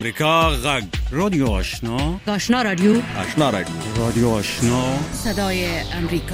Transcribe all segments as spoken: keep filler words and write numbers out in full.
امریکا غږ رادیو آشنا آشنا رادیو آشنا رادیو رادیو آشنا صدای امریکا.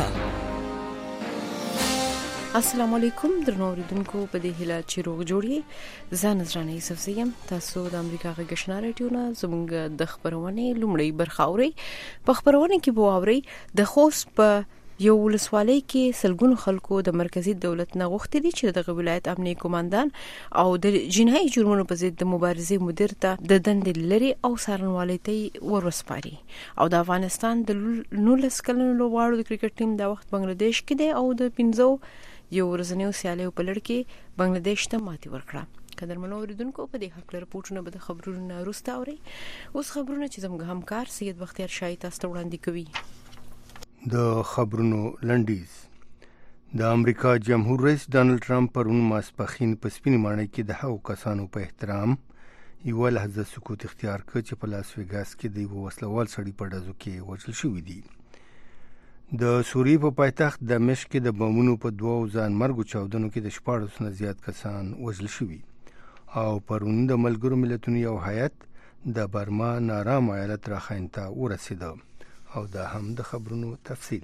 السلام علیکم درنو اوریدونکو، په دې هیله چې روغ جوړی. زه نذرانه یوسف زیم. تاسو د امریکا غږ آشنا رادیو نه زموږ د خبرونې لومړی برخه اورئ. په خبرونه کې به اورئ د خوست په یو ولسوالۍ کې سلګونو خلکو د مرکزی دولت نه غوښتي دي چې د ولایت امنیه کمانډان او د جنایي جرمونو په ضد د مبارزې مدیر ته د دندې لري او څارنوالۍ ته ورسپاري. او د افغانستان د نولس کلنو لوبغاړو د کرکټ ټیم د وخت بنگلاديش کې دی او د پنځو یو ورځنیو سیالیو په لړ کې بنگلاديش ته ماتې ورکړه. قدرمنو اوریدونکو، په دې حق لپاره پوښتنه به د خبرونو نه وروسته اورئ. اوس خبرونه چې زموږ همکار سید بختیار شاه تاسو ته وړاندې کوي. د خبرونو لنډیز. د امریکا جمهور رئیس ډانلډ ټرمپ پرون ماسپښین په سپینې ماڼۍ کې د هغو کسانو په احترام یوه لحظه سکوت اختیار کړ چې په لاس ویګاس کې د یوه وسلوال سړي په ډزو کې وژل شوي دي. د سوریې په پایتخت دمشق کې د بمونو په دوو ځانمرګو چاودنو کې د شپاړسو نه زیات کسان وژل شوي او پرون د ملګرو ملتونو یو هیات د برما نارام ایالت راخاین ته ورسېده. او دا هم د خبرونو تفصیل.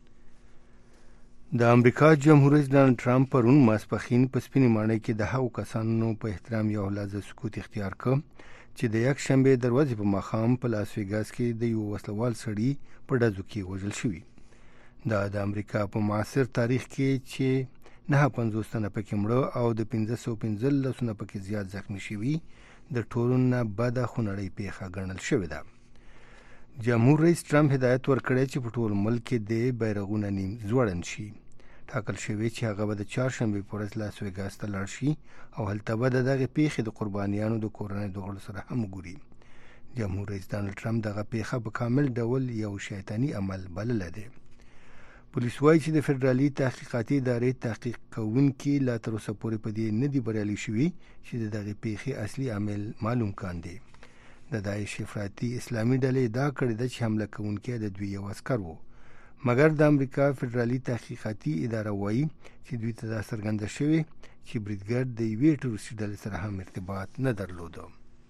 د امریکا جمهور رئیس ډانلډ ټرمپ پرون ماسپښین په سپینې ماڼۍ کې د هغو کسانو په احترام یو لحظه سکوت اختیار کړ چې د یک شنبې دروازې په ماښام په لاس ویګاس کې د یو وسلوال سړي په ډزو کې وژل شوي. دا د امریکا په معاصر تاریخ کې چې نهه پنځوس تنه پکې مړه او د پنځه سوه پنځلس نه پکې زیات زخمي شوي د ټولو نه بده خونړۍ پیښه ګڼل شوې ده. جمهور رئیس ټرمپ هدایت ورکړی چې په ټول ملک کې د بیرغونه نیم ځوړند شي. ټاکل شوی چې هغه به د چهارشنبې په ورځ لاس ویګاس ته لاړ شي او هلته به د دغې پیښې د قربانیانو د کورنۍ د غړو سره هم وګوري. جمهور رئیس ډانلډ ټرمپ دغه پیښه په کامل ډول یو شیطاني عمل بللی دی. پولیس وایي چې د فدرالي تحقیقاتي ادارې تحقیق کوونکي لا تر اوسه پورې په دې نه دي بریالي شوي چې د دغې پیښې اصلي عامل معلوم کاندي. د داعش افراطي اسلامي ډلې دا کړې ده چې حمله کوونکی د دوی یو عسکر و، مګر د امریکا فدرالي تحقیقاتي اداره وایي چې دوی ته دا څرګنده شوې چې بریدګر د یوې ټروریستي ډلې سره هم ارتباط نه درلوده.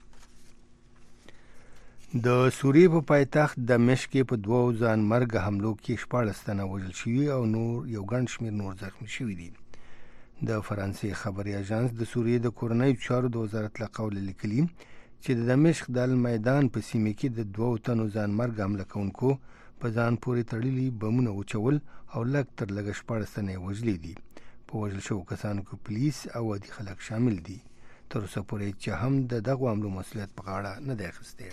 د سوریې په پایتخت دمشق کې په دوو ځانمرګه حملو کې شپاړس تنه وژل شوي او نور یو ګڼ شمېر نور زخمي شوي دي. د فرانسې خبري اژانس د سوریې د کورنیو چارو د وزارت له قوله لیکلي چې د دمشق د المیدان په سیمه کې د دوو تنو ځانمرګ حمله کوونکو په ځان پورې تړلي بمونه وچول او لږ تر لږه شپاړس تنه یې وژلي دي. په وژل شوو کسانو کې پولیس او عادي خلک شامل دي. تر اوسه پورې چې هم د دغو حملو مسؤلیت په غاړه نه دی اخیستی.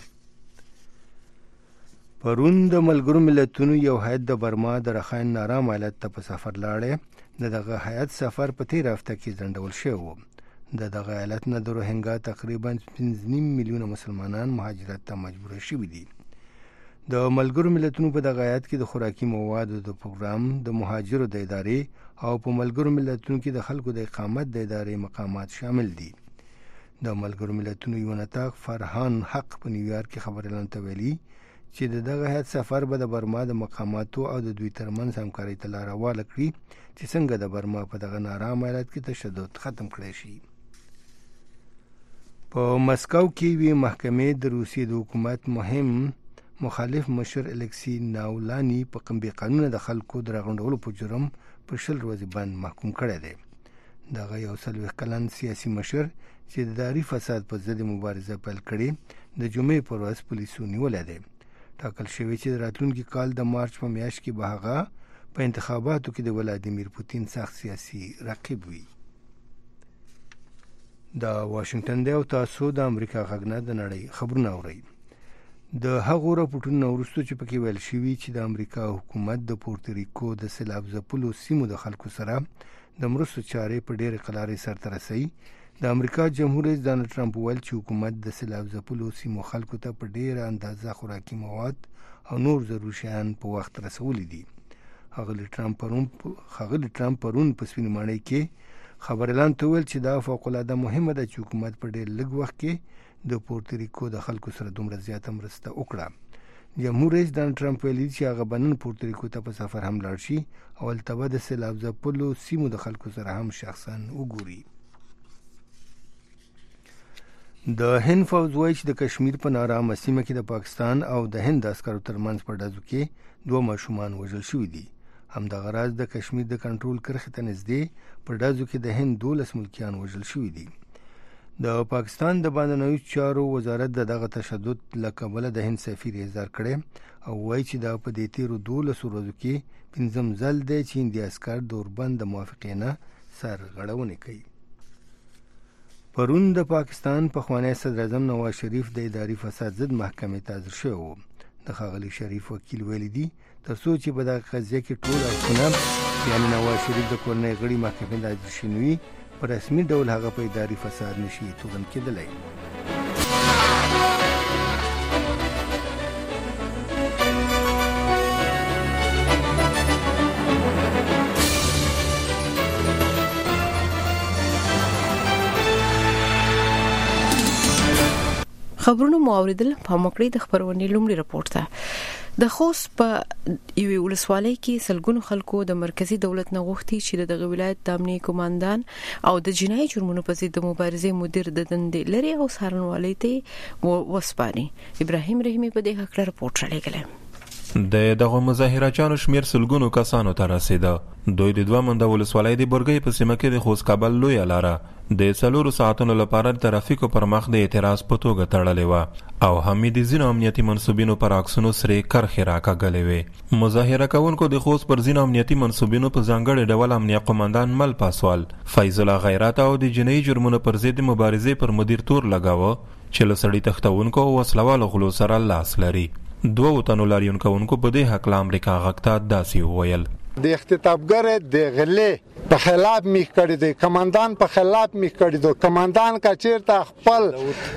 پرون د ملګرو ملتونو یو هیات د برما د رخاین نارام ایالت ته په سفر لاړی. د دغه هیات سفر په تېره هفته کې ځنډول شوی و. د دغه ایالت نه د روهینګا تقریبا پنځه نیم میلیونه مسلمانان مهاجرت ته مجبور شوي دي. د ملګرو ملتونو په دغه ایالت کې د خوراکي موادو د پروګرام د مهاجرو د ادارې او په ملګرو ملتونو کې د خلکو د اقامت د ادارې مقامات شامل دي. د ملګرو ملتونو یو نطاق فرهان حق په نیویارک کې خبريالانو ته ویلي چې د دغه هیات سفر به د برما د مقاماتو او د دوی ترمنځ همکارۍ ته لاره هواره کړي چې څنګه د برما په دغه نارام ایالت کې تشدد ختم کړی شي. په مسکو کې وی محکمې د روسیې د حکومت مهم مخالف مشر الکسی ناولانی په بې قانونه د خلکو د راغونډولو په جرم په شل ورځې بند محکوم کړی دی. دغه یو څلوېښت کلن سیاسي مشر چې د داري فساد په ضد مبارزه پیل کړې د جمعې پر ورځ پولیسو نیولی دی. ټاکل شوی چې د راتلونکي کال د مارچ په میاشت کې به هغه په انتخاباتو کې د ولادیمیر پوتین سخت سیاسي رقیب وي. د واشنگټن دی او تاسو د امریکا غږ نه د نړۍ خبرونه اورئ. د هغو راپورټونو نه وروسته چې پکې ویل شوي چې د امریکا حکومت د پورتریکو د سیلاب ځپلو سیمو د خلکو سره د مرستو چارې په ډېرې قلارې سرته رسوي. د امریکا جمهور رئیس ډانلډ ټرمپ ویل چې حکومت د سیلاب ځپلو سیمو خلکو ته په ډېره اندازه خوراکي مواد او نور ضروري شیان په وخت رسولي دي. ښاغلي ټرمپ پرون ښاغلي ټرمپ پرون په سپینې ماڼۍ کې خبريالانو ته ویل چې دا فوقالعاده مهمه ده چې حکومت په ډېر لږ وخت کې د پورتریکو د خلکو سره دومره زیاته مرسته وکړه. جمهور رئیس ډانلډ ټرمپ ویلي چې هغه به نن پورتریکو ته په سفر هم لاړ شي او هلته به د سیلاب ځپلو سیمو د خلکو سره هم شخصا وګوري. د هند فوج وایي چې د کشمیر په نارامه سیمه کې د پاکستان او د هند عسکرو ترمنځ په ډزو کې دوه ماشومان وژل شوي دي. همدغه راز د کشمیر د کنټرول کرښې ته نږدې په ډزو کې د هند دولس ملکیان وژل شوي دي. د پاکستان د بهرنیو چارو وزارت د دغه تشدد له کبله د هند سفیر اظهار کړی او وایي چې دا په دې تیرو دولسو ورځو کې پنځم ځل دی چې هندي عسکر د اوربند د موافقې نه سرغړونې کوي. پرون د پاکستان پخوانی صدر اعظم نواز شریف د اداري فساد ضد محکمې ته حاضر شوی و. د ښاغلي شریف وکیل ویلي دي تر څو چې په دغه قضیه کې ټول اړخونه یعنې نواز شریف د کورنۍ غړي محکمې ته حاضر شوي وي په رسمي ډول هغه په اداري فساد نشي توغن کېدلی. خبرونه مو اوریدل په مکړې د خبرونې لومړی راپورټ ته د خوست په یوې ولسوالۍ کې سلګونو خلکو د مرکزی دولت نه غوښتي چې دغه ولایت د امنیه کمانډان او د جنایي جرمونو په ضد د مبارزې مدیر د دندې لري او سارنوالۍ ته وسپاري. ابراهیم رحیمی په دې حق راپورټ راغلی. د دغه مظاهرچیانو شمیر سلګونو کسانو ته رسیده. دوی د دوه منده ولسوالۍ د برګۍ په سیمه کې د خوست کابل لوی لاره د څلورو ساعتونو لپاره د ترافیکو پر مخ د اعتراض په توګه تړلې وه او حمید ځینو امنیتي منصوبینو پر عکسونو سرې کرښې راکاږلې وې. مظاهره کوونکو د خوست پر ځینو امنیتي منصوبینو په ځانګړي ډول امنیه قومندان مل پاسوال، فیض الله غیرت او د جنایي جرمونو پر ضد مبارزې پر مدیر تور لګاوه چې له سړي تښتونکو او وسلوالو غلو سره لاس لري. دوه تنو لاریون کوونکو په دې حق له امریکا غږ ته داسې وویل: د اختطافګر د غلې په خلاف میخ کړی دی، کمانډان په خلاف میخ کړی دی. کمانډان کا چیرته خپل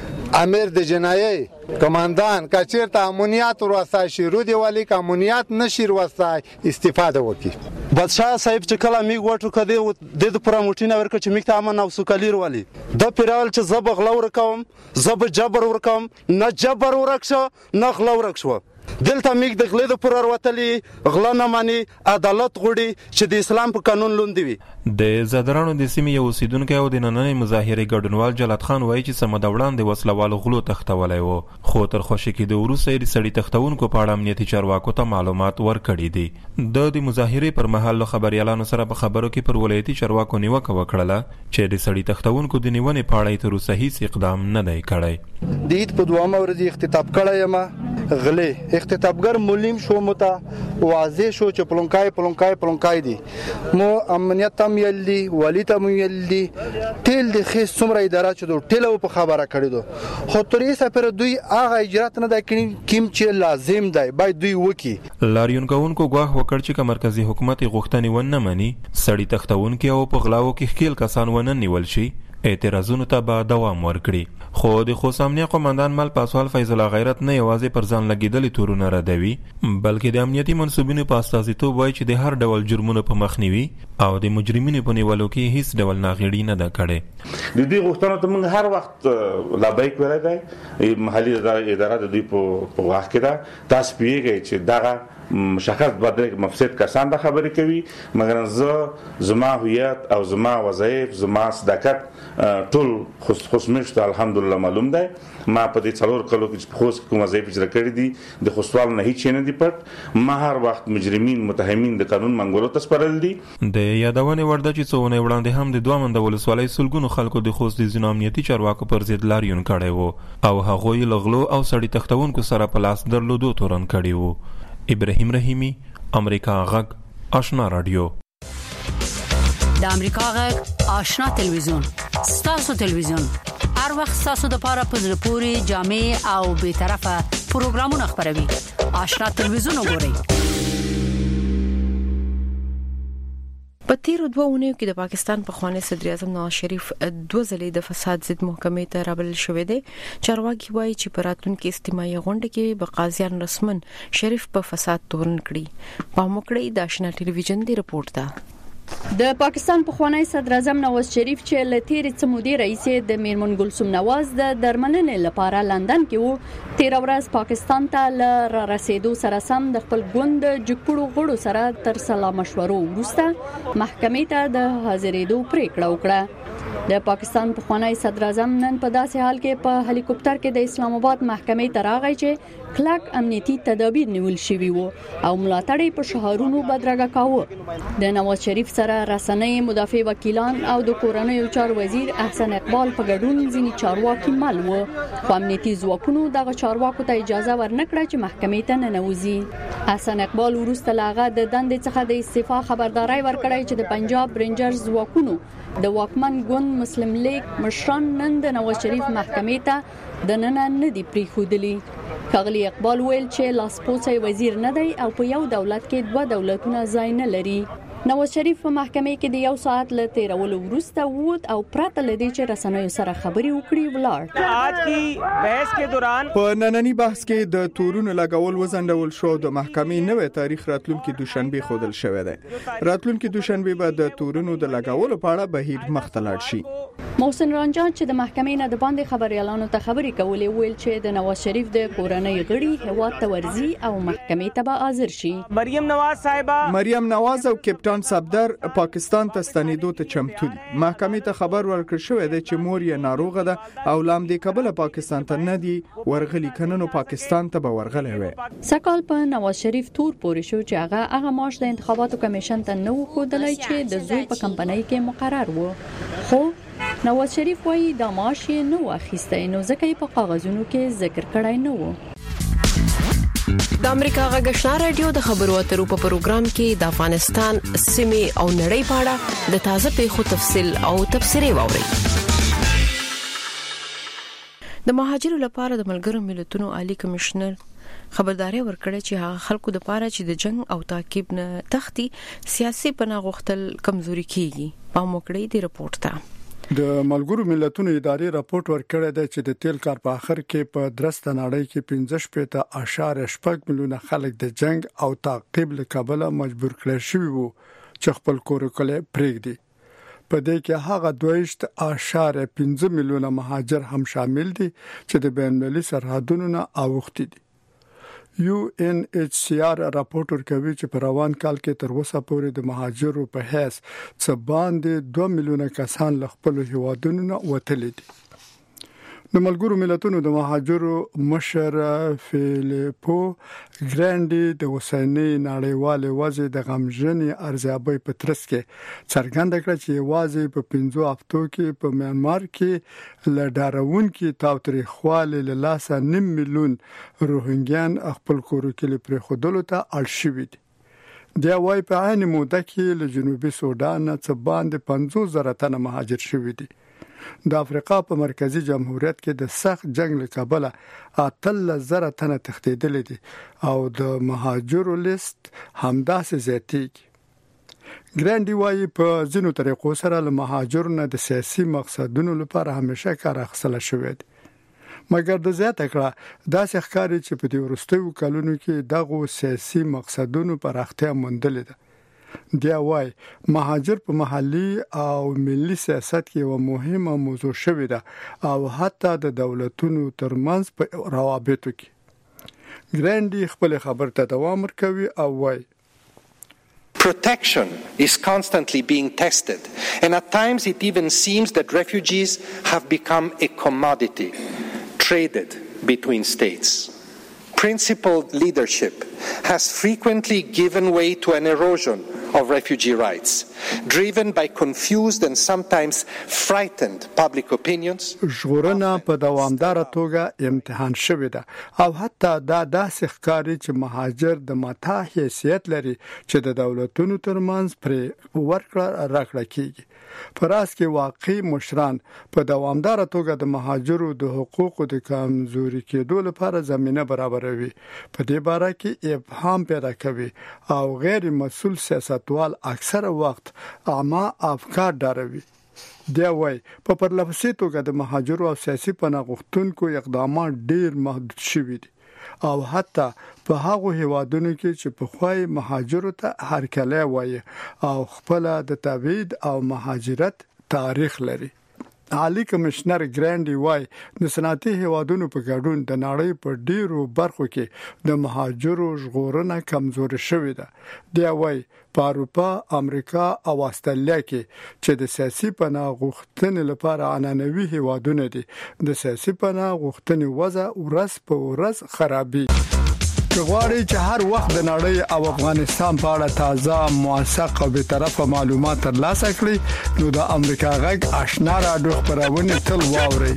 امیر د جنایي کمانډان کا چیرته امنیت ورسای شي رودي والی کا امنیت نشي ورسای استفاده وکي. بادشاہ صاحب چې کله میګ وټو کده د پروموټینه ورکه چې میګ ته امن او سوکالي والی د پیرال چې زب غلو ورکوم زب جبر ورکوم نه جبر ورکشو نه غلو ورکشو. دلته میګ د غلې د پر وروتلې غلا نه مانی عدالت غوړي چې د اسلام په قانون لوندي وي. د زادرانو د سیمې یو اوسیدونکو او د نننۍ مظاهرې ګډونوال جلات خان وایي چې سمد وړاندې وسلوالو غلو تختولای وو، خو تر خوشی کې د وروسته د سړي تختونکو په اړه امنیتي چارواکو ته معلومات ورکړي دي. د د مظاهرې پر مهال خبريالانو سره په خبرو کې پر ولایتي چارواکو نیوکه وکړه چې د سړي تختونکو د نیونې په اړه تر اوسه هیڅ اقدام نه دی کړی. د دې په دوامه ورځ اختطاف کړی یم غلې اختطافګر مولیم شو متا واضح شو چې پلونکای پلونکای پلونکای دي مو امنیت تم یلي ولی تم یلي ټیل د خې څومره اداره چې دوه ټیلو په خبره کړی دو خو ترې سفر دوی هغه اجرات نه د کیم چې لازم دی باید دوی وکي. لاریون کوونکو غواخ وکړ چې مرکزی حکومت غوښتنې ونه مني سړی تختونکو او په غلاو کې خېل کسان ونه نیول شي اعتراضونو ته به دوام ورکړي. خو د خوست امنیه قومندان مل پاسوال فیض الله غیرت نه یوازې پر ځان لګیدلې تورونه ردوي بلکې د امنیتي منصوبینو په استازیتوب وایي چې د هر ډول جرمونو په مخنیوي او د مجرمینو په نیولو کې هیڅ ډول ناغېړي نه ده کړې. د دې غوښتنو ته موږ هر وخت لابیک ویلی دی. محلي اداره د دوی په واک کې ده. تاسو پوهیږئ چې دغه مشخص بدل مفسد کسان د خبرې کوي مګر زه زما هویت او زما وظایف زما صداقت ټول خوشمشت الحمدلله معلوم دی. ما په دې څلور کلو کې خوست کوم وظایف اجرا کړې دي د خوستوال نه هیڅ نه دی پټ. ما هر وخت مجرمین متهمین د قانون منګولو ته سپارل دي. د یادونه ورده چې څونه وړاندې هم د دوه منده ولسوالۍ سلګونو خلکو د خوست د ځینو امنیتي چارواکو پر ضد لاریون کړی وو او هغوی لغلو او سړي تختونکو سره په لاس درلودو تورن کړی وو. ابراهیم رحیمی امریکا غږ آشنا رادیو. د امریکا غږ آشنا تلویزیون ستاسو تلویزیون هر وخت ستاسو د پاره په زړه پوري جامع او به طرفه پروګرامونه خبروي. آشنا تلویزیون وګورئ. په تیرو دوه اونیو کې د پاکستان پخوانی صدر اعظم نواز شریف دوه ځلې د فساد ضد محکمې ته رابلل شوې دي. چارواکي وایي چې په راتلونکي استماعي غونډه کې به قاضیان رسمن شریف په فساد تورن کړي. په مکړې د آشنا ټلویزیون دی رپورټ ده. د پاکستان پخوانی صدر اعظم نواز شریف چې لتیری څمودي رئیس د میرمن ګلسوم نواز د درملنې لپاره لندن کې وو تیر ورځ پاکستان ته ل رسیدو سره سم د خپل ګوند جګپړو غړو سره تر سلا مشورو وروسته محکمې ته د حاضرېدو پریکړه وکړه. د پاکستان پخوانی صدر اعظم نن په داسې حال کې په هلیکوپټر کې د اسلام آباد محکمې ته راغی چې کلک امنیتي تدابیر نیول شوي وو او ملاتړ په شهرونو بدرګه کاوه. د نواز شریف سره رسنۍ، مدافع وکیلان او د کورنیو چارو وزیر احسن اقبال په ګډون ځینې چارواکي مل وو، خو امنیتي ځواکونو دغه چارواکو ته اجازه ورنکړه چې محکمې ته ننوځي. احسن اقبال وروسته لاغه د دندې څخه د استعفا خبرداري ورکړی چې د پنجاب رینجرز ځواکونو د واکمن ګوند مسلم لیگ مشران نن د نواز شریف محکمې ته د نن نه دی پریښودلی. ښاغلي اقبال ویل چې لاسپوڅی وزیر نه دی او په یو دولت کې دوه دولتونه ځای نه لري. نواز شریف په محکمې کې د یو ساعت له تیرولو وروسته ووت او پرته له دې چې رسنیو سره خبرې وکړي ولاړ. آج کی بحث کې دوران په نننی بحث کې د تورونو لګول وزندول شو. د محکمې نوې تاریخ راتلونکي دوشنبه خودل شوې ده. راتلونکي دوشنبه به د تورونو د لګولو په اړه بهیر مختلط شي. محسن رنجان چې د محکمې نه د باندې خبريالانو ته خبرې کولې ویل چې د نواز شریف د کورنۍ غړي هواد ته ورزي او محکمې ته به حاضر شي. مریم نواز صاحبہ مریم نواز او کپټان صفدر پاکستان ته ستنېدو ته چمتو دي. محکمې ته خبر ورکړ شوې ده چې مور یې ناروغه ده او لام دې کابل پاکستان ته نه دی ورغلي کننو پاکستان ته به ورغلي وي. سکهال په نواز شریف تور پورې شو چې هغه هغه معاش د انتخاباتو کمیشن ته نه وښودلای چې د زوی په کمپنۍ کې مقرر وو، خو نواز شریف وايي د معاش یې نه واخیسته نو ځکه یې په کاغذونو کې ذکر کړای نه وو. د امریکا غږ آشنا رادیو د خبرو اترو په پروګرام کې د افغانستان سیمه او نړۍ په اړه د تازه پیښو تفصیل او تبصرې واوري. د مهاجرو لپاره د ملګرو ملتونو عالی کمشنر خبرداري ورکړه چې هغه خلکو د لپاره چې د جنگ او تعقیب نه تختی سیاسي پناه غوښتل کمزوري کیږي. په موکړې دی رپورت ته د ملګرو ملتونو ادارې راپورټ ورکړی دی چې د تیل کار په اخر کې په درسته نړۍ کې پنځه شپږ اشاریه شپږ میلیونه خلک د جنگ او تعقیب له کبله مجبور کړي شوی وو چې خپل کور کله پرېږدي. په دې کې هغه دوه اشاریه پنځه میلیونه مهاجر هم شامل دي چې د بین المللي سرحدونو نه اوښتي دي. یو ان ایچ سی آر راپورټ ورکوي چې په روان کال کې تر اوسه پورې د مهاجرو په هیڅ څه باندې دوه میلیونه کسان له خپل هیوادونو نه وتلي دي. د ملګرو ملتونو د مهاجرو مشر فیلیپو ګرانډي د اوسنۍ نړیوال وضع د غمجنې ارزیابي په ترڅ کې څرګنده کړه چې واځي په پنځو هفتو کې په میانمار کې لډاروون کې تاوتریخواله له لاسه نیم میلیون روهینګیان خپل کور کې لپاره خودلو ته اړ شوي دي. د وايي په عین موده کې له جنوبي سودان څخه باندې پنځوس زره تنه مهاجر شوي دي. د افریقا په مرکزی جمهوریت کې د سخت جنگ له کبله اتل زره تنه تښتیدل دي او د مهاجرو لیست همداسې زیاتېږي. ګرانډي وايي په ځینو طریقو سره له مهاجرو نه د سیاسي مقصدونو لپاره همیشه کار اخیستل شوی دی، مګر د زیاته کړه داسې ښکاري چې په دې وروستیو کلونو کې دغه سیاسي مقصدونو پراختیا موندلې ده. دی وايي مهاجر په محلي او ملي سیاست کې یو مهمه موضوع شوې ده او حتی د دولتونو ترمنځ په روابطو کې. ګرانډي خپل خبر ته دوام ورکوي او وايي Protection is constantly being tested, and at times it even seems that refugees have become a commodity traded between states. Principled leadership has frequently given way to an erosion of refugee rights, driven by confused and sometimes frightened public opinions. ژغورنه په دوامدار توګه امتحان شوې ده او حتی دا داسې ښکاري چې مهاجر د متا حیثیت لري چې د دولتونو ترمنځ پر ورکړه راکړه کیږي. پراس کې واقعي مشران په دوامدار توګه د مهاجرو د حقوقو د کمزوري کېدو لپاره زمينه برابروي. په دې باره کې ابهام پیدا کوي او غیر مسؤل سیاستوال اکثره وخت عامه افکار ډاروي. دی وايي په پرلپسې توګه د مهاجرو او سیاسي پناه غوښتونکو اقدامات ډیر محدود شوي دي او حتی په هغه هیوادونو کې چې په خوای مهاجرو ته هرکله وایي او خپل د تبعید او مهاجرت تاریخ لري. عالی کمشنر ګرانډي وای د صنعتي هیوادونو په ګډون د نړۍ په ډیرو برخو کې د مهاجرو ژغورنه کمزوري شوې ده. دی وای په اروپا، امریکا او استرالیا کې چې د سیاسي پناه غوښتنې لپاره عنعنوي هیوادونه دي د سیاسي پناه غوښتنې وضع ورځ په ورځ خرابي. غواړي چې هر وخت د نړۍ او افغانستان په اړه تازه، موثق او به طرفه معلومات ترلاسه کړئ نو د امریکا غږ آشنا راډیو خبرونه تل واورئ.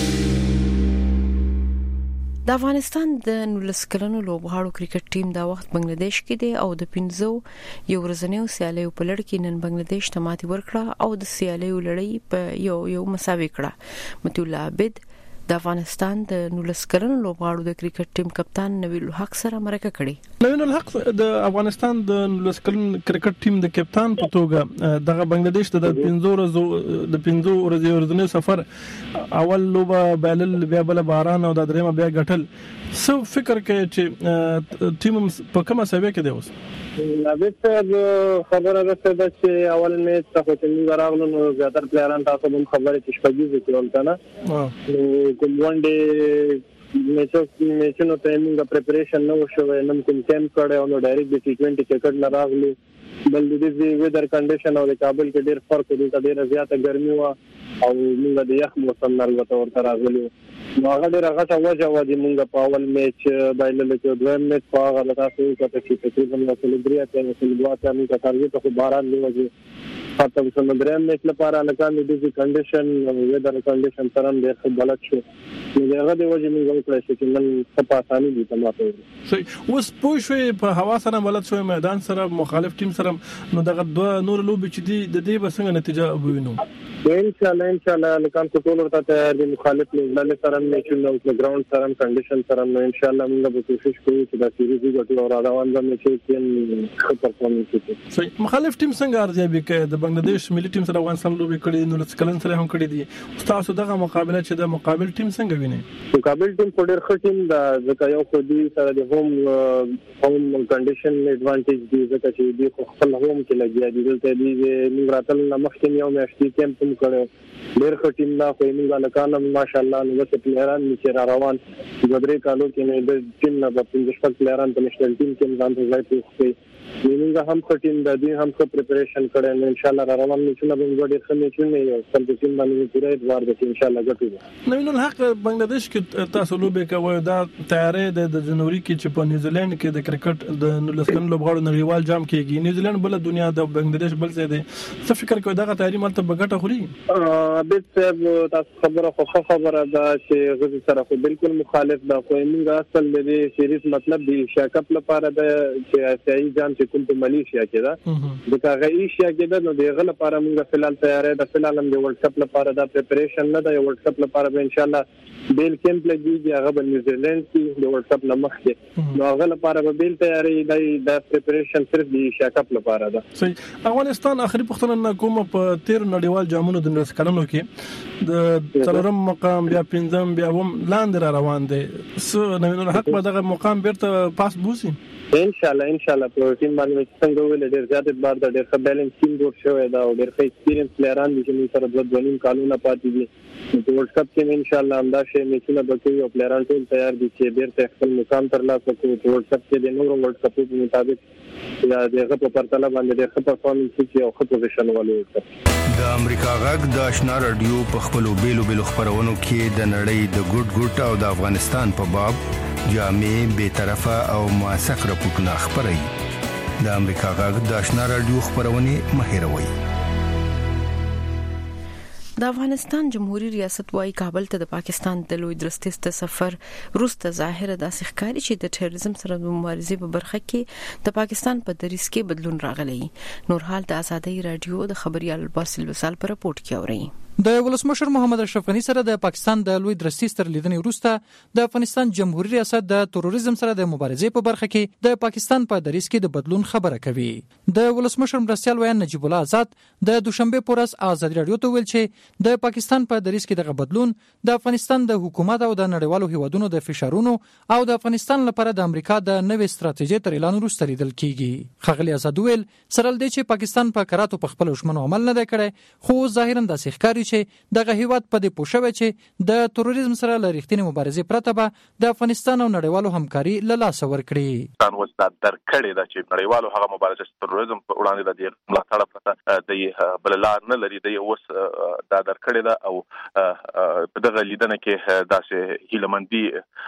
د افغانستان د نولس کلنو لوبغاړو کرکټ ټیم دا وخت بنگلاديش کې دی او د پنځو یو ورځنیو سیالیو په لړ کې نن بنگلاديش ته ماتې ورکړه او د سیالیو لړۍ په یو یو مساوي کړه. متي الله عبد د افغانستان د نولس کلنو لوبغاړو د کرکټ ټیم کپتان نویل الحق سره مرکه کړې. نویل الحق د افغانستان د نولس کلن کرکټ ټیم د کپتان په توګه د بنگلاديش د پنځو ورځو د پنځو ورځې ورځنی سفر اول لوبه بایلل، بیا بل باران او د درېمه بیا غټل. سو فکر کوي چې ټیم په کومه سوي کې دی اوس؟ نبیت خبره راځي چې اول میچ ته چې موږ راغلو نو زیاتره پلیران تاسو هم خبره چې شپږی ذکر کنه نو کوم وان ډے میچو میچونو ته موږ پریپریشن نو شوې نن کوم کیمپ کړه نو ډایرکټ د ټي ټوئنټي کرکټ نه راغلو. بل د دې ویدر کنډیشن او د کابل کې ډېر فرق دی، ډېر زیاته ګرمي و او موږ د یخ موسم نه البته ورته راغلو. نو هغه ډېر غټه وجه و چې موږ په اول میچ بایلل کې دویم میچ په هغه لته چې په تقریبا نو سلیبریټ او سلیبریټ موږ کارګي ته باران نیوځي خاطر څنګه دریم میچ لپاره لکه د دې کنډیشن او ویدر کنډیشن سره ډېر غلط شو. نو هغه د وجه موږ وکړل چې نن څه په اساني دي تماته. صحیح. اوس پوه شوې په هوا سره بلد شوې میدان سره مخالف ټیم سره نو دغه دوه نور لوبي چې دي د دې بسنګ نتیجه ووینو ان شاء الله ان شاء الله لکه ټول ورته تیار دي. مخالف لږ سره میچونه او ګراوند سره کنډیشن سره نو ان شاء الله موږ به کوشش کوو چې دا سیریز وګټو او راوان باندې چې ښه پرفورمنس وکړو. صحیح. مخالف ټیم څنګه ارزیابي کوي؟ د بنگلاديش ملي ټیم سره افغانستان لوبي کړې نو لږ کلن سره هم کړې دي. تاسو دغه مقابله چې د مقابل ټیم څنګه وینئ؟ مقابل ټیم په ډېر ښه ټیم دا ځکه یو خو دې سره د هوم هوم کنډیشن ایڈوانټیج دی ځکه چې دې خپل هوم کې لګیا دي. دلته دې موږ راتل مخکې یو میاشتې کیمپ هم کړو. ډېر ښه ټیم دا خو موږ لکانه ماشاءالله نو څه پلیران چې را روان د درې کالو کې نه د ټیم نه په پنځه شپږ پلیران په نشنل ټیم کې ځان ته ځای پیښ موږ هم ښه ټیم د دې هم ښه پریپریشن کړی نو ان شاء الله را روان میچونه به موږ ډېر ښه میچونه یو سم د ټیم باندې پوره ادوار د ان شاء الله ګټو. نویل الحق بنگلاديش کې تاسو لوبي کوي دا تیارې د جنوري کې چې په نیوزیلند کې د کرکټ د نولس کلن لوبغاړو نړیوال جام کېږي. نیوزیلند بل دنیا د بنگلاديش بل ځای دی. څه فکر کوي دا تیاری مالته بغټه خوري؟ ا بیت تاسو خبره خو خبره دا چې غوږ سره خو بالکل مخالف دا خو موږ اصل د سیریز مطلب دی شاکپ لپاره د چې اسیایي جام چې کوم په ملیشیا کې دا د هغه ایشیا کې دا نو دغه لپاره موږ فلال تیارې د فلال هم د ورلد کپ لپاره دا پریپریشن نه د ورلد کپ لپاره به ان شاء الله بیل کیمپ لګیږي. هغه په نیوزیلند کې د ورلد کپ لمخ کې نو هغه لپاره به بیل تیارې د پریپریشن صرف د ایشیا کپ لپاره ده. صحیح. افغانستان اخري پختنه نه کومه په تیر نړیوال جامونو د نس کلنو کې د څلورم مقام بیا پنځم بیا هم لاندې را روان دي. سو نویل الحق به دغه مقام بیرته پاس بوسي ان شاء الله ان شاء الله په ټیم باندې څنګه ویل ډېر زیات اعتبار دا ډېر ښه بیلنس ټیم جوړ شوی دا او ډېر ښه ایکسپیرینس پلیران دي چې موږ سره د دوه کالونو پاتې دي. په ورلد کپ کې ان شاء الله همدا شی میچونه به کوي او پلیران ټول تیار دي چې بیرته خپل مقام ترلاسه کړي. په ورلد کپ کې د نورو ورلد کپ په مطابق یا دغه په پرتله باندې ډېر ښه پرفورمنس کوي او ښه پوزیشن ولري. د امریکا غږ د آشنا رادیو په خپل بیلو بیلو خبرونو کې د نړۍ د ګډ ګډ او د افغانستان په باب جامع به طرفه او موثق راپورټونه خبري. د امریکا غږ د آشنا رادیو خبرونه مهیروي. د افغانستان جمهوریت ریاست وايي کابل ته د پاکستان د لوی درستیز ته سفر روسته ظاهره د ښکاری چې د ټیرریزم سره د مبارزې په برخه کې د پاکستان په دریس کې بدلون راغلی. نورحال د آزادۍ رادیو د خبريال باسل وسال پر راپورټ کې اوري. د ولسمشر محمد اشرف غنی سره د پاکستان د لوی درستیز تر لیدنې وروسته د افغانستان جمهوریت ریاست د تروریزم سره د مبارزې په برخه کې د پاکستان په دریس کې د بدلون خبره کوي. د ولسمشر مرستیال ویان نجیب الله آزاد د دوشنبه پر ورځ آزادۍ رادیو ته ویل چې د پاکستان په دریس کې دغه بدلون د افغانستان د حکومت او د نړیوالو هیوادونو د فشارونو او د افغانستان لپاره د امریکا د نوې ستراتیژي تر اعلان وروسته لیدل کیږي. خغلی آزاد ویل سره د چې پاکستان په کراتو په خپل دښمنو عمل نه دی کړی خو ظاهرا د ښکاری چې دغه هیواد په دې پوښوي چې د تروریزم سره لریښتینی مبارزې پرته به د افغانستان او نړیوالو همکاري له لاسه ورکړي. تاسو اوس دا درکړی دا چې نړیوالو هغه مبارزه تروریزم په وړاندې د دې ملاتړ پرته د بل لار نه لري د اوس دا درکړی دا او په دغه لیدنه کې داسې هیلمندي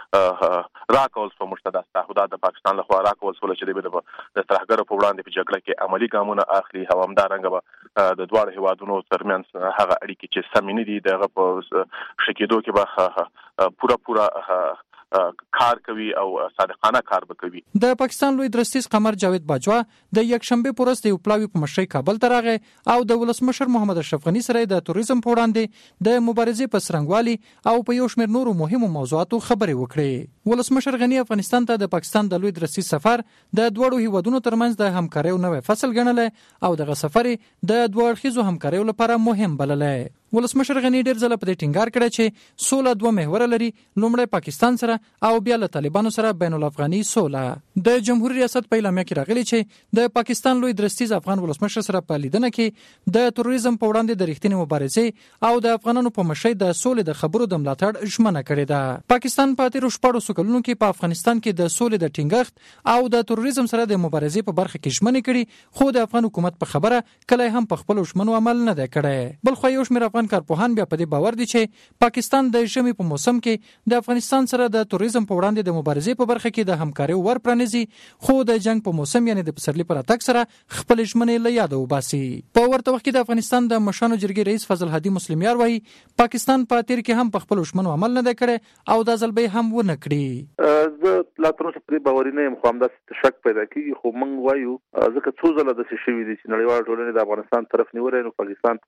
راکول په مشترک تعهدات د پاکستان لخوا راکول شول چې د ترهګرو په وړاندې په جګړه کې عملی ګامونه اخلي او همدارنګه به د دواړو هیوادونو ترمنځ هغه اړیکې چې سمې نه دي دغه په شکیدو کې به پورا پورا کار کوي او صادقانه کار وکوي. د پاکستان لوی درستیز قمر جاوید باجوا د یک شنبه پورس د پلاوی په مشرۍ کابل ته راغی او د ولسمشر محمد اشرف غنی سره د توریزم په وړاندې د مبارزې په سرنګوالي او په یو شمېر نورو مهمو موضوعاتو خبرې وکړې. ولسمشر غنی افغانستان ته د پاکستان د لوی درستیز سفر د دوړو هیوادونو ترمنځ د همکارۍ نوې فصل ګڼل او دغه سفر د دوه اړخیزو همکاریو لپاره مهم بللی. ولسمشر غنی ډیر ځله په دې ټینګار کړی چې سوله دوه محور لري، لومړی پاکستان سره او بیا له طالبانو سره بین الافغاني سوله. د جمهوریت ریاست په اعلامیه کې راغلی چې د پاکستان لوی درستیز افغان ولسمشر سره په لیدنه کې د تروریزم په وړاندې د ریښتینې مبارزې او د افغانانو په مشرۍ د سولې د خبرو د ملاتړ ژمنه کړې ده. پاکستان په تیرو شپږو کلونو کې په افغانستان کې د سولې د ټینګښت او د تروریزم سره د مبارزې په برخه کې ژمنې کړې، خو د افغان حکومت په خبره کله هم په خپل ژمنو عمل نه دی کړی. بل خو یو شمېر افغان کارپوهان بیا په دې باور دي چې پاکستان د ژمي په موسم کې د افغانستان سره د تروریزم په وړاندې د مبارزې په برخه کې د همکارۍ ور پرانیزي، خو د جنگ په موسم یعنی د پسرلي پر اتک سره خپل ژمنې له یاده وباسي. په ورته وخت کې د افغانستان د مشانو جرګې رئیس فضل هادي مسلمیار وایي پاکستان په تیر کې هم په خپل ژمنو عمل نه دی کړی او د ځلبې هم ونه کړی. زه لا تر اوسه په باور نه یم، خو همداسې شک پیدا کیږي. خو موږ وایو ځکه څو ځله داسې شوي دي چې نړیوال ټولنې د افغانستان طرف نیولې، نو پاکستان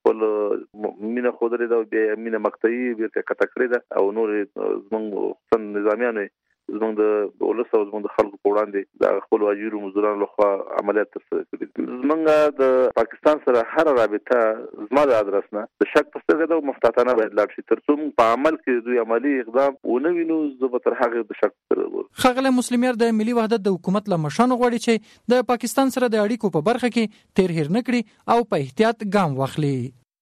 خپل مینه ښودلې ده او بیا مینه مقطعي بیرته قطع کړې ده او نور زموږ نظامیانو زموږ د ولس او زموږ د خلکو په وړاندې د خپل واجیرو مزدورانو لخوا عملیات ترسره کړي. زموږ د پاکستان سره هر رابطه زما د ادرس نه د شک په سترګه ده او محتاطانه باید لاړ شي تر څو په عمل کې دوی عملی اقدام ونه وینو. زه به تر هغه د شک سره ګورم. ښاغلی مسلمیار د ملي وحدت د حکومت له مشانو غواړي چې د پاکستان سره د اړیکو په برخه کې تیر هیر نه کړي او په احتیاط ګام واخلي.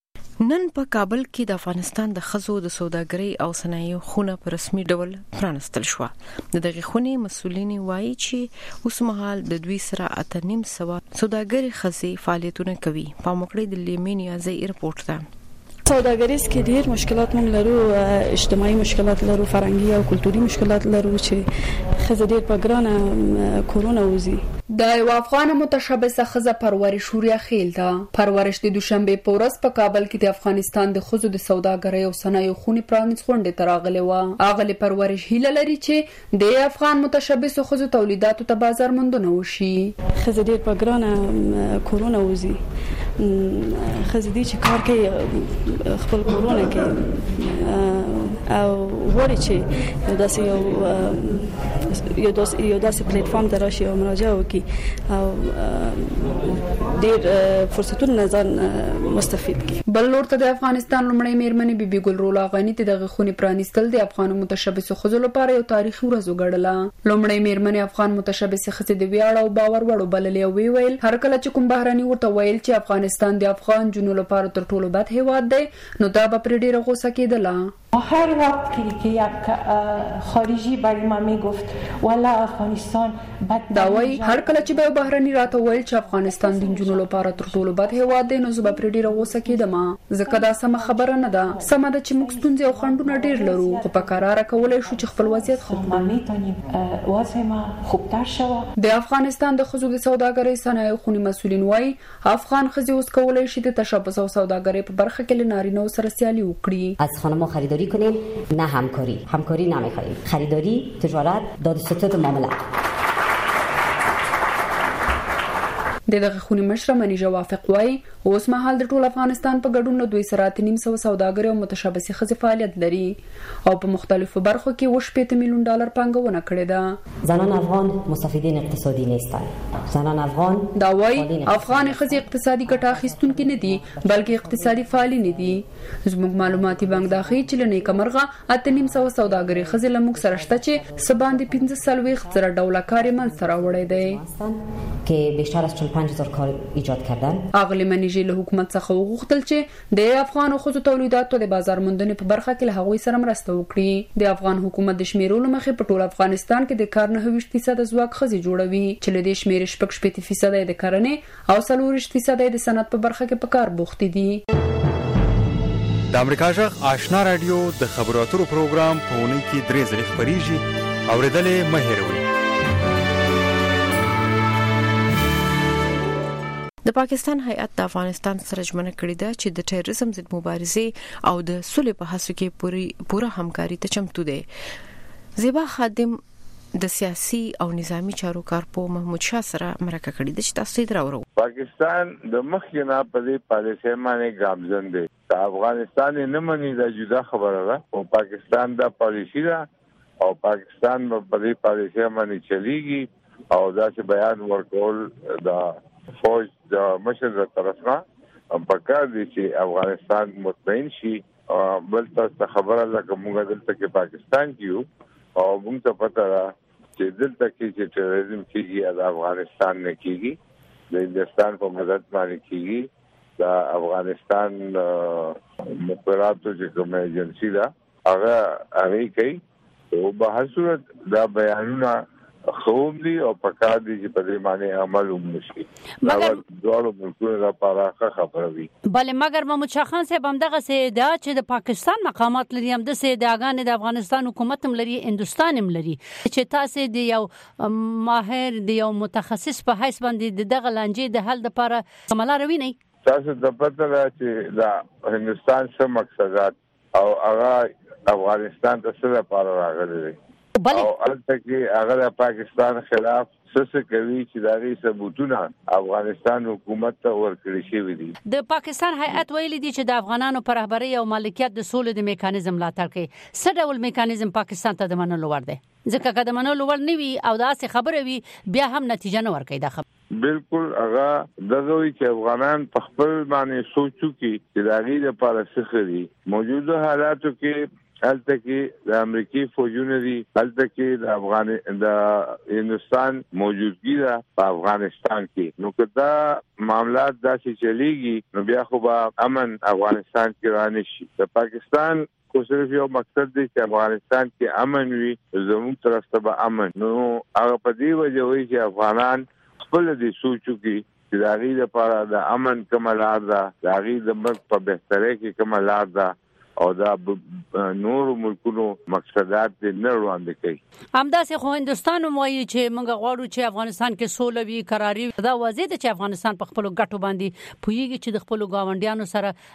نن په کابل کې د افغانستان د خزو د سوداګرۍ او صنایعو خونه په رسمي ډول پرانستل شو. د دغه خونې مسؤلین وایي چې اوس مهال د دوی سره اته نیم سوه سوداګري خزي فعالیتونه کوي. په موقع د لیمینیا زی ایرپورټ ته سوداګریز کې ډیر مشکلات مونږ لرو، اجتماعي مشکلات لرو، فرهنګي او کلتوري مشکلات لرو چې خزه ډیر په ګرانه کورونا وزي. د یو افغان متشبثه خزه پرورش شوریا خیل ده. پرورش د دوشنبه په ورځ په کابل کې د افغانستان د خزو د سوداګرۍ او صنایعو خونې پرانیز غونډه تراغله و. اغلی پرورش هیله لري چې د افغان متشبثه خزو تولیداتو ته بازار موندنه وشي. خزه ډیر په ګرانه کورونا وزي. خزه دي چې کار کوي خپل کورونا کې او وړي چې یو داسې یو یو داسې یو داسې پلیټ فارم ته راشي او مراجعه وکړي او ډېر فرصتونه ځان مستفید کړي. بل لور ته د افغانستان لومړی میرمنې بیبي ګل رولا غنی ته دغه خونې پرانیستل د افغان متشبثه خزو لپاره یو تاریخي ورځ وګڼله. لومړی میرمنې افغان متشبثه خزې د ویاړ او باور وړ بللې او ویل هر کله چې کوم بهراني ورته ویل چې افغانستان د افغان جنو لپاره تر ټولو بد هیواد دی نو دا به پر ډیره غوسه کېدله. هر وقت که یک خارجی برای ما میگفت والا افغانستان بد دا وای هر کله چې به بهرني راته ویل چې افغانستان د جنو لپاره تر ټولو بد هیواد دی نو زه به پر ډیره غوسه کېدم. ځکه دا سم خبره نه ده. سم ده چې موږ ستونزې او خنډونه ډیر لرو خو په قرار کولای شو چې خپل وضعیت خو ما میتونیم وضع ما خوبتر شوه. د افغانستان د خزو د سوداګرۍ صنایعو خونې مسؤلین وای افغان خزي اوس کولای شي د تشبث او سوداګرۍ په برخه کې لنارینه سره سیالي وکړي. از خانم‌ها خریداری کنیم نه همکاری. همکاری نمیخوایم. خریداری، تجارت، داد ستد معاملات. د دغه خونې مشره منیژه وافق وای اوس مهال د ټول افغانستان په ګډون دوی سره نیم سو سوداګر او متشابسي خزي فعالیت لري او په مختلفو برخو کې وشپېته میلیون ډالر پانګونه کړې ده. زنان افغان مستفیدین اقتصادی نیستند. زنان افغان دا وای افغان خزي اقتصادي ګټه اخیستونکي نه دي بلکې اقتصادي فعالین دي. زموږ معلوماتي بانک دا ښیي چې لنې کمرغه اته نیم سو سوداګر خزي لموږ سره شته چې سباندې پنځه سلويخ زره ډوله کاري من سره وړي دي کې بیشتر از چهل و پنج هزار کار ایجاد کردن. اغلی منیجی له حکومت څخه وغوښتل چې د افغان خصوصي تولیداتو د بازار موندنې په برخه کې له هغوی سره مرسته وکړي. د افغان حکومت د شمیرولو مخې په ټول افغانستان کې د کار نه ویشت فیصد ځواک خزي جوړوي چې له دې شمیر شپږ شپږ فیصد د کرنې او څلور فیصد د صنعت په برخه کې په کار بوخت دي. د امریکا جغ آشنا رادیو د خبرو اترو پروګرام په اونۍ کې درې ځلې خبريږي. اوریدلې مه هېروئ. د پاکستان هیئت د افغانستان سره ژمنه کړې ده چې د ټیرریزم ضد مبارزې او د صلح په هڅو کې پوری پوره همکاري ته چمتو ده. زیبا خادم د سیاسي او نظامی چارو کارپو محمود شاه سره مرکه کړې ده چې تاسو یې دراورو. پاکستان د مخکنه په دې پالیسۍ باندې ګامزن دی. افغانستان نه مني دا جدا خبره ده او پاکستان دا پالیسی ده او پاکستان په دې پالیسۍ باندې چلیږي او دا چې بیان ورکول دا فوج د مشر تر طرفه په کار دي چې افغانستان مطمئن شي. بل تاسو خبره لکه موږ دلته کې پاکستان کیو او موږ ته پته ده چې دلته کې چې ټیرریزم کیږي د افغانستان نه کیږي، د هندستان په مدد باندې کیږي. د افغانستان مخابراتو چې کوم ایجنسی ده هغه هغه کوي او په هر صورت دا بیانونه خوب دي او پکار دي چې په دې باندې عمل وشي. مګر ډول ملکونو لپاره خبره وي. بل مګر محمود شاه خان صاحب هم دغه سي دا چې د پاکستان مقامات لري هم د سي داګان د افغانستان حکومت هم لري، هندستان هم لري چې تاسو د یو ماهر د یو متخصص په حیث باندې دغه لانجې د حل لپاره عمل روي نه. تاسو د پته ده چې دا هندستان څه مقصدات او هغه افغانستان ته څه لپاره راغلي دي او البته کې هغه د پاکستان خلاف څه کوي چې دا غي ثبوتونه افغانستان حکومت ته ورکړي شوی دي. د پاکستان هیئت ویلي دي چې د افغانانو پر رهبرۍ او مالکیت د سولې د میکانیزم ملاتړ کوي. څه ډول میکانیزم پاکستان ته د منلو وړ دی؟ ځکه که د منلو وړ نه وي او داسې خبره وي بیا هم نتیجه نه ورکوي. دا خبره بالکل هغه دغه وی چې افغانان په خپل باندې سوچو کې چې دا غي لپاره څه خري موجوده حالاتو کې هلته کې د امریکای فوجونه دي، هلته کې د افغان د هندستان موجودګي ده په افغانستان کې. نو کدا معاملات داسې چلیږي نو بیا خو به امن افغانستان کې رانه شي. د پاکستان خو صرف یو مقصد دی چې افغانستان کې امن وي، زموږ طرف ته به امن. نو هغه په دې وجه وایي چې افغانان خپل دې سوچو کې چې د هغې لپاره د امن کومه لار ده، د هغې د ملک په بهترۍ کې کومه لار ده او دا نور ملکونو مقصدات دې نه وړاندې کوي. همداسې خو هندستان هم وایي چې موږ غواړو چې افغانستان کې سوله وي، قراري وي. دا واضح ده چې افغانستان په خپلو ګټو باندې پوهیږي چې د خپلو ګاونډیانو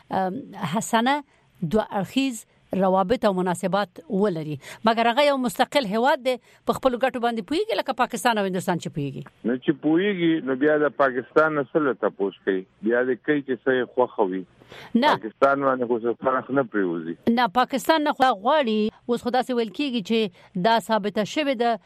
سره حسنه دوه اړخیز روابط او مناسبات ولري، مګر هغه یو مستقل هیواد دی په خپل ګټو باندې پوهیږي لکه پاکستان او هندستان چې پوهیږي. نو چې پوهیږي نو بیا د پاکستان نسل ته پوښ کوي، بیا د کوي چې څه خوخوي. نه پاکستان باندې خو څه فرق نه پریوزي. نه پاکستان نه غواړي اوس خدا سي ویل کیږي چې دا ثابته شوه د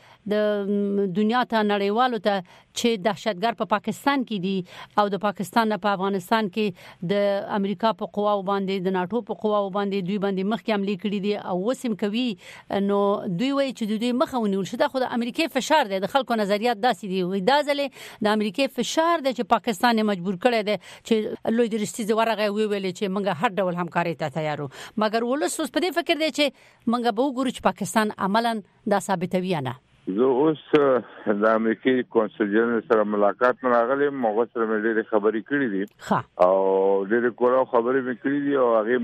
د دنیا ته نړیوالو ته چې دهشتګر په پاکستان کې دي او د پاکستان نه په افغانستان کې د امریکا په قواو باندې د ناتو په قواو باندې دوی باندې مخکې حمله کړې دي او وسیم کوي. نو دوی وایي چې دوی مخه ونیول شي. دا خو د امریکای فشار دی، د خلکو نظریات داسې دي وي دا ځلې د امریکای فشار دی چې پاکستان مجبور کړی دی چې لوی درستي ورغه وی ویل چې موږ هر ډول همکاري ته تیارو. مګر ولس اوس په دې فکر دی چې موږ به وګورو چې پاکستان عملاً دا ثابتوي نه. زه اوس د امریکای کونسل جنرال سره ملاقات نه راغلم، موږ سره مې ډېرې خبرې کړې دي او ډېرې کورو خبرې مې کړې دي او هغه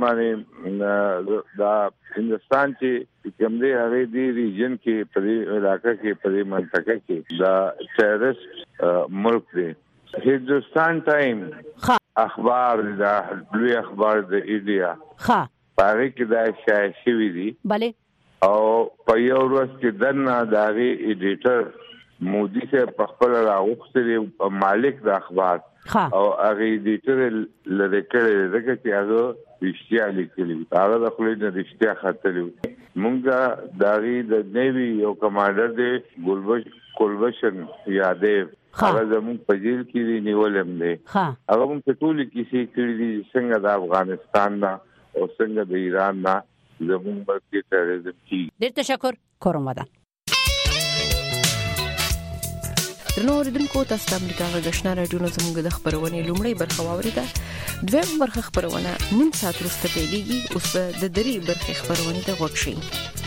باندې دا هندستان چې کوم دی هغه دی ریجن کې په دې علاقې کې په دې منطقه کې دا ټیرریست ملک دی. هندستان ټایم اخبار دا لوی اخبار د انډیا ها پاره کې دا شایع شوی دی. bale او په یو ورځ کې دنه داغي ایډیټر مودي سے په خپل راغوښتلی مالک د اخبار او هغه ایډیټر لری کړی دغه چې هغه رښتیا لیکلی هغه د خپل د رښتیا خاطر مونږه داغي د نیوی یو کمانډر دی ګلبش کولبشن یادېو هغه زموږ په جیل کې نیولم دی. هغه موږ ته ټول کیسې کړې دي څنګه د افغانستان نه او څنګه د ایران نه زموږ ملک ټیرریزم کی. ډېر تشکر کوم. ودا درنو اوریدونکو تاسو د امریکا غږ آشنا رادیو زموږ د خبرونې لومړی برخه واوریده. دویم برخه خبرونه نیم ساعت وروسته پیلېږي. اوس د درې برخې خبرونه د غوښشي